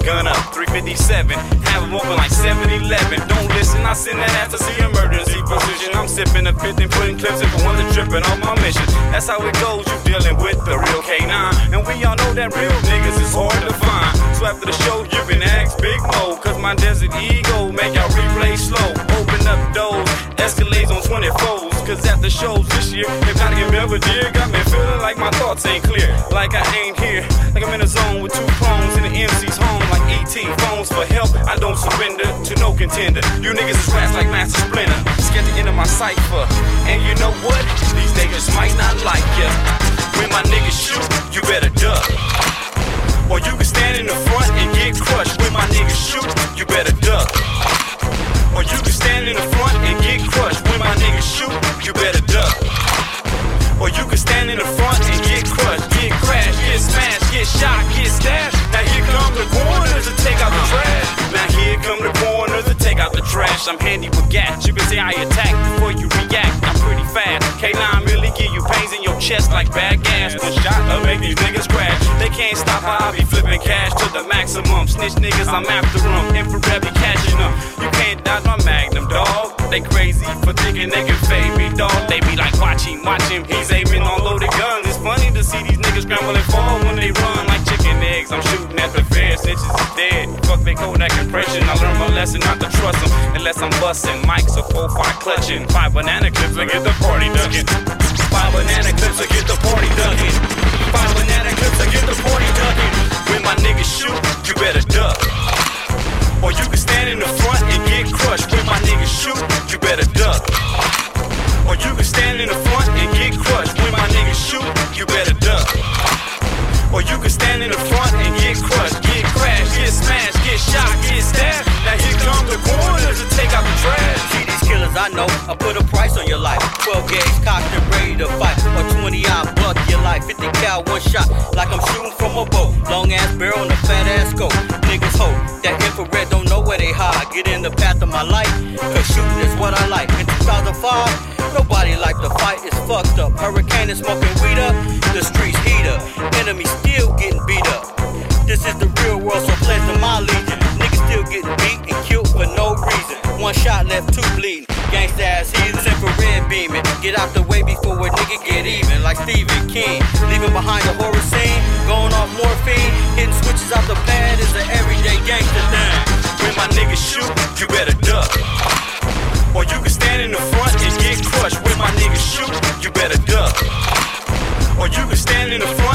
gun up, 357. Have them open like 7-Eleven. Don't listen, I send that ass to see emergency position. I'm sipping the fifth and putting clips in for one that's tripping on my mission. That's how it goes, you dealing with the real K9. And we all know that real niggas is hard to find. So after the show, you can ask Big Mo, cause my desert ego make y'all replay slow. Open up doors, escalades on 24s. Cause after shows this year, they gotta get me up a deer. Got me feeling like my thoughts ain't clear. Like I ain't here, like I'm in a zone with two phones in the MC's home. Like E.T. phones for help, I don't surrender to no contender. You niggas is rats like Master Splinter. Scared the end of my cipher. And you know what? These niggas might not like ya. When my niggas shoot, you better duck. Or you can stand in the front and get crushed. When my niggas shoot, you better duck. Or you can stand in the front and get crushed. When my niggas shoot, you better duck. Or you can stand in the front and get crushed, get crashed, get smashed, get shot, get stashed. Now here come the corners to take out the trash. Now here come the corners to take out the trash. I'm handy with gats. You can say I attack before you react. I'm pretty fast. K9 really give you pains in your chest like bad gas. One shot will make these niggas crash. They can't stop how I be flipping cash to the maximum. Snitch niggas, I'm after them. Infrared be catching them. You can't dodge my magnum, dog. They crazy for thinking they can fade me, dog. They be like, watch him, he's aiming on loaded guns. It's funny to see these niggas scramble and fall when they run like chicken eggs. I'm shooting at the fair, snitches is dead. Fuck they Kodak impression. I learned my lesson not to trust them unless I'm busting mics or 4-5 clutching. 5 banana clips to get the party ducking. 5 banana clips to get the party ducking. 5 banana clips to get the party ducking. When my niggas shoot, you better duck. Or you can stand in the front and get crushed. When my niggas shoot, you better duck. Or you can stand in the front and get crushed. When my niggas shoot, you better duck. Or you can stand in the front and get crushed, get crashed, get smashed, get shot, get stabbed. Now here come the corners to take out the trash. See these killers I know, I put a price on your life. 12 gauge cocked and ready to fight. Or 20-odd buck your life. 50 cal, one shot, like I'm shooting from a boat. Long ass barrel and a fat ass scope. Niggas hope that infrared don't know where they hide. Get in the path of my life, cause shooting is what I like. In 2005, nobody liked the fight, it's fucked up. Hurricane is smoking weed up, the streets heat up. Enemy still getting beat up. This is the real world, so pledge to my legion. Niggas still getting beat and killed for no reason. One shot left, 2 bleeding. Gangsta ass heathens, infrared beaming. Get out the way before a nigga get even. Like Stephen King, leaving behind the horror scene. Going off morphine, hitting switches off the pad is an everyday gangsta thing. When my niggas shoot, you better duck. Or you can stand in the front and get crushed. When my niggas shoot, you better duck. Or you can stand in the front